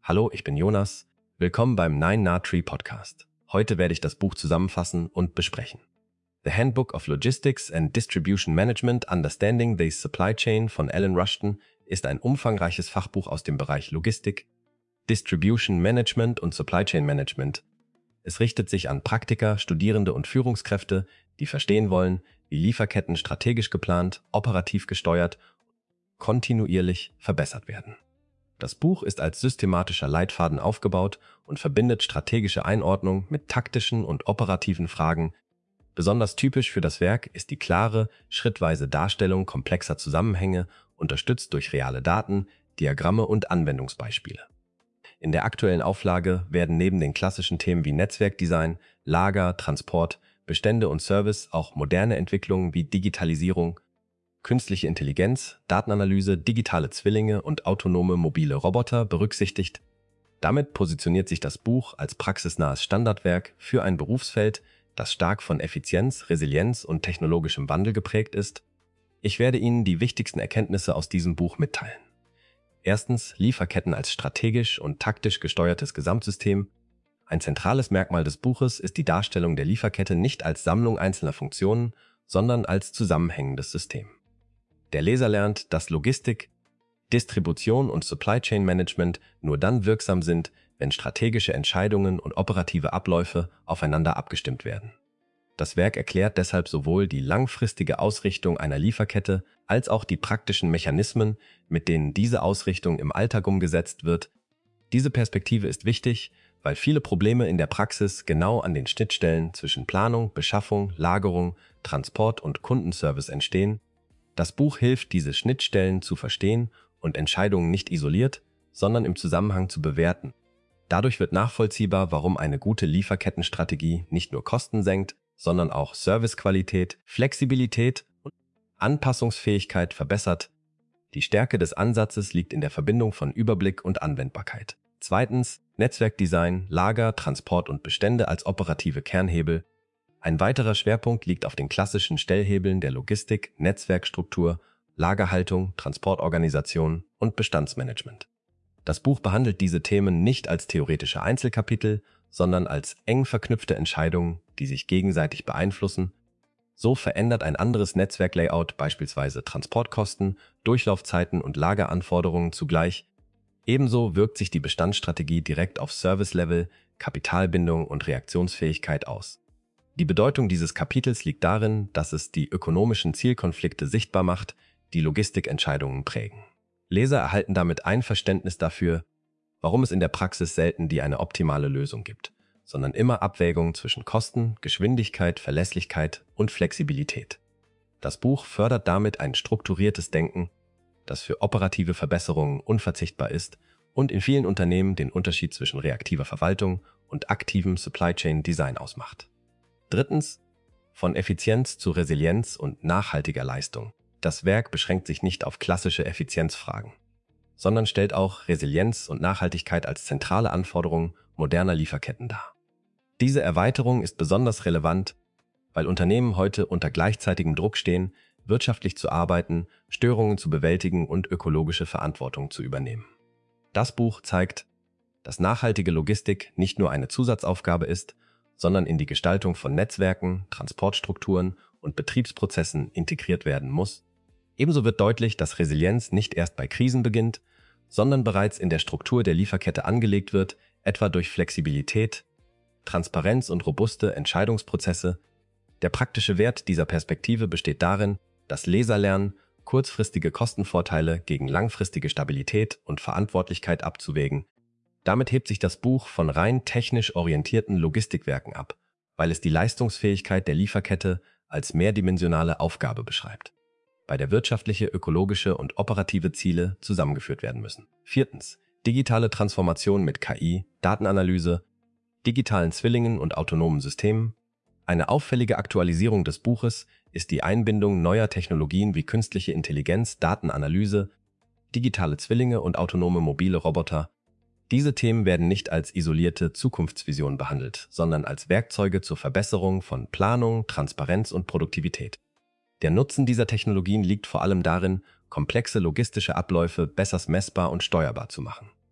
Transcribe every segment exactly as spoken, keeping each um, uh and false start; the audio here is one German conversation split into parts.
Hallo, ich bin Jonas. Willkommen beim Nine Na Tree Podcast. Heute werde ich das Buch zusammenfassen und besprechen. The Handbook of Logistics and Distribution Management Understanding the Supply Chain von Alan Rushton ist ein umfangreiches Fachbuch aus dem Bereich Logistik, Distribution Management und Supply Chain Management. Es richtet sich an Praktiker, Studierende und Führungskräfte, die verstehen wollen, wie Lieferketten strategisch geplant, operativ gesteuert, kontinuierlich verbessert werden. Das Buch ist als systematischer Leitfaden aufgebaut und verbindet strategische Einordnung mit taktischen und operativen Fragen. Besonders typisch für das Werk ist die klare, schrittweise Darstellung komplexer Zusammenhänge, unterstützt durch reale Daten, Diagramme und Anwendungsbeispiele. In der aktuellen Auflage werden neben den klassischen Themen wie Netzwerkdesign, Lager, Transport, Bestände und Service auch moderne Entwicklungen wie Digitalisierung, künstliche Intelligenz, Datenanalyse, digitale Zwillinge und autonome mobile Roboter berücksichtigt. Damit positioniert sich das Buch als praxisnahes Standardwerk für ein Berufsfeld, das stark von Effizienz, Resilienz und technologischem Wandel geprägt ist. Ich werde Ihnen die wichtigsten Erkenntnisse aus diesem Buch mitteilen. Erstens, Lieferketten als strategisch und taktisch gesteuertes Gesamtsystem. Ein zentrales Merkmal des Buches ist die Darstellung der Lieferkette nicht als Sammlung einzelner Funktionen, sondern als zusammenhängendes System. Der Leser lernt, dass Logistik, Distribution und Supply Chain Management nur dann wirksam sind, wenn strategische Entscheidungen und operative Abläufe aufeinander abgestimmt werden. Das Werk erklärt deshalb sowohl die langfristige Ausrichtung einer Lieferkette als auch die praktischen Mechanismen, mit denen diese Ausrichtung im Alltag umgesetzt wird. Diese Perspektive ist wichtig, weil viele Probleme in der Praxis genau an den Schnittstellen zwischen Planung, Beschaffung, Lagerung, Transport und Kundenservice entstehen. Das Buch hilft, diese Schnittstellen zu verstehen und Entscheidungen nicht isoliert, sondern im Zusammenhang zu bewerten. Dadurch wird nachvollziehbar, warum eine gute Lieferkettenstrategie nicht nur Kosten senkt, sondern auch Servicequalität, Flexibilität und Anpassungsfähigkeit verbessert. Die Stärke des Ansatzes liegt in der Verbindung von Überblick und Anwendbarkeit. Zweitens, Netzwerkdesign, Lager, Transport und Bestände als operative Kernhebel. Ein weiterer Schwerpunkt liegt auf den klassischen Stellhebeln der Logistik, Netzwerkstruktur, Lagerhaltung, Transportorganisation und Bestandsmanagement. Das Buch behandelt diese Themen nicht als theoretische Einzelkapitel, sondern als eng verknüpfte Entscheidungen, die sich gegenseitig beeinflussen. So verändert ein anderes Netzwerklayout beispielsweise Transportkosten, Durchlaufzeiten und Lageranforderungen zugleich. Ebenso wirkt sich die Bestandsstrategie direkt auf Service-Level, Kapitalbindung und Reaktionsfähigkeit aus. Die Bedeutung dieses Kapitels liegt darin, dass es die ökonomischen Zielkonflikte sichtbar macht, die Logistikentscheidungen prägen. Leser erhalten damit ein Verständnis dafür, warum es in der Praxis selten die eine optimale Lösung gibt, sondern immer Abwägungen zwischen Kosten, Geschwindigkeit, Verlässlichkeit und Flexibilität. Das Buch fördert damit ein strukturiertes Denken, das für operative Verbesserungen unverzichtbar ist und in vielen Unternehmen den Unterschied zwischen reaktiver Verwaltung und aktivem Supply Chain Design ausmacht. Drittens, von Effizienz zu Resilienz und nachhaltiger Leistung. Das Werk beschränkt sich nicht auf klassische Effizienzfragen, sondern stellt auch Resilienz und Nachhaltigkeit als zentrale Anforderung moderner Lieferketten dar. Diese Erweiterung ist besonders relevant, weil Unternehmen heute unter gleichzeitigem Druck stehen, wirtschaftlich zu arbeiten, Störungen zu bewältigen und ökologische Verantwortung zu übernehmen. Das Buch zeigt, dass nachhaltige Logistik nicht nur eine Zusatzaufgabe ist, sondern in die Gestaltung von Netzwerken, Transportstrukturen und Betriebsprozessen integriert werden muss. Ebenso wird deutlich, dass Resilienz nicht erst bei Krisen beginnt, sondern bereits in der Struktur der Lieferkette angelegt wird, etwa durch Flexibilität, Transparenz und robuste Entscheidungsprozesse. Der praktische Wert dieser Perspektive besteht darin, dass Leser lernen, kurzfristige Kostenvorteile gegen langfristige Stabilität und Verantwortlichkeit abzuwägen. Damit hebt sich das Buch von rein technisch orientierten Logistikwerken ab, weil es die Leistungsfähigkeit der Lieferkette als mehrdimensionale Aufgabe beschreibt, bei der wirtschaftliche, ökologische und operative Ziele zusammengeführt werden müssen. Viertens, digitale Transformation mit K I, Datenanalyse, digitalen Zwillingen und autonomen Systemen. Eine auffällige Aktualisierung des Buches ist die Einbindung neuer Technologien wie künstliche Intelligenz, Datenanalyse, digitale Zwillinge und autonome mobile Roboter. Diese Themen werden nicht als isolierte Zukunftsvision behandelt, sondern als Werkzeuge zur Verbesserung von Planung, Transparenz und Produktivität. Der Nutzen dieser Technologien liegt vor allem darin, komplexe logistische Abläufe besser messbar und steuerbar zu machen.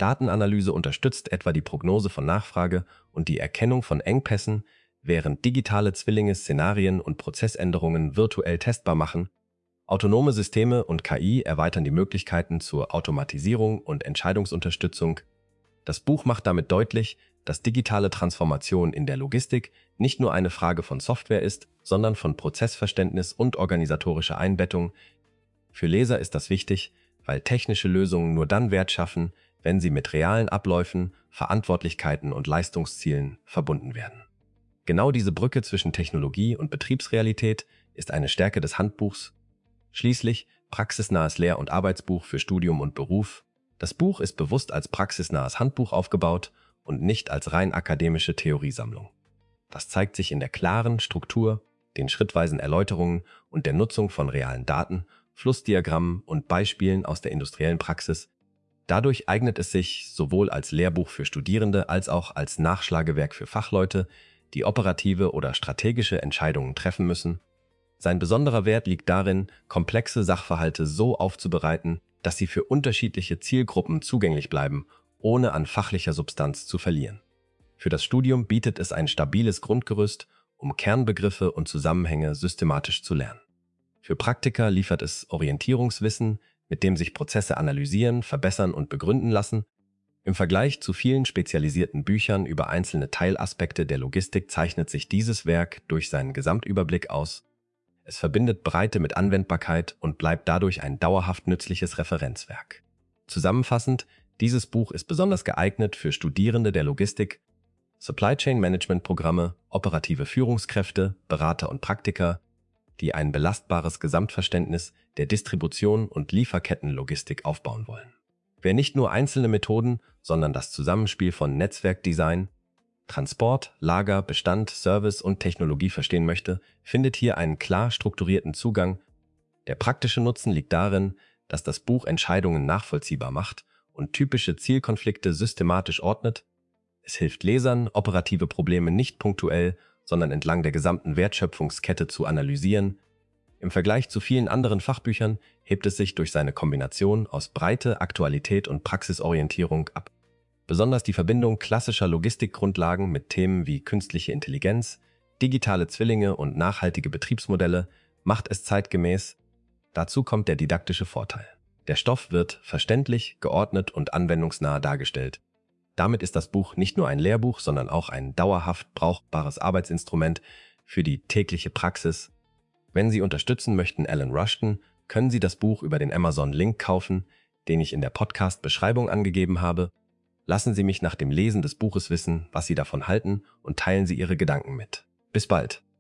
Datenanalyse unterstützt etwa die Prognose von Nachfrage und die Erkennung von Engpässen, während digitale Zwillinge Szenarien und Prozessänderungen virtuell testbar machen. Autonome Systeme und K I erweitern die Möglichkeiten zur Automatisierung und Entscheidungsunterstützung. Das Buch macht damit deutlich, dass digitale Transformation in der Logistik nicht nur eine Frage von Software ist, sondern von Prozessverständnis und organisatorischer Einbettung. Für Leser ist das wichtig, weil technische Lösungen nur dann Wert schaffen, wenn sie mit realen Abläufen, Verantwortlichkeiten und Leistungszielen verbunden werden. Genau diese Brücke zwischen Technologie und Betriebsrealität ist eine Stärke des Handbuchs. Schließlich praxisnahes Lehr- und Arbeitsbuch für Studium und Beruf. Das Buch ist bewusst als praxisnahes Handbuch aufgebaut und nicht als rein akademische Theoriesammlung. Das zeigt sich in der klaren Struktur, den schrittweisen Erläuterungen und der Nutzung von realen Daten, Flussdiagrammen und Beispielen aus der industriellen Praxis. Dadurch eignet es sich sowohl als Lehrbuch für Studierende als auch als Nachschlagewerk für Fachleute, die operative oder strategische Entscheidungen treffen müssen. Sein besonderer Wert liegt darin, komplexe Sachverhalte so aufzubereiten, dass sie für unterschiedliche Zielgruppen zugänglich bleiben, ohne an fachlicher Substanz zu verlieren. Für das Studium bietet es ein stabiles Grundgerüst, um Kernbegriffe und Zusammenhänge systematisch zu lernen. Für Praktiker liefert es Orientierungswissen, mit dem sich Prozesse analysieren, verbessern und begründen lassen. Im Vergleich zu vielen spezialisierten Büchern über einzelne Teilaspekte der Logistik zeichnet sich dieses Werk durch seinen Gesamtüberblick aus. Es verbindet Breite mit Anwendbarkeit und bleibt dadurch ein dauerhaft nützliches Referenzwerk. Zusammenfassend, dieses Buch ist besonders geeignet für Studierende der Logistik, Supply Chain Management Programme, operative Führungskräfte, Berater und Praktiker, die ein belastbares Gesamtverständnis der Distribution und Lieferkettenlogistik aufbauen wollen. Wer nicht nur einzelne Methoden, sondern das Zusammenspiel von Netzwerkdesign, Transport, Lager, Bestand, Service und Technologie verstehen möchte, findet hier einen klar strukturierten Zugang. Der praktische Nutzen liegt darin, dass das Buch Entscheidungen nachvollziehbar macht und typische Zielkonflikte systematisch ordnet. Es hilft Lesern, operative Probleme nicht punktuell, sondern entlang der gesamten Wertschöpfungskette zu analysieren. Im Vergleich zu vielen anderen Fachbüchern hebt es sich durch seine Kombination aus Breite, Aktualität und Praxisorientierung ab. Besonders die Verbindung klassischer Logistikgrundlagen mit Themen wie künstliche Intelligenz, digitale Zwillinge und nachhaltige Betriebsmodelle macht es zeitgemäß. Dazu kommt der didaktische Vorteil. Der Stoff wird verständlich, geordnet und anwendungsnah dargestellt. Damit ist das Buch nicht nur ein Lehrbuch, sondern auch ein dauerhaft brauchbares Arbeitsinstrument für die tägliche Praxis. Wenn Sie unterstützen möchten Alan Rushton, können Sie das Buch über den Amazon-Link kaufen, den ich in der Podcast-Beschreibung angegeben habe. Lassen Sie mich nach dem Lesen des Buches wissen, was Sie davon halten und teilen Sie Ihre Gedanken mit. Bis bald!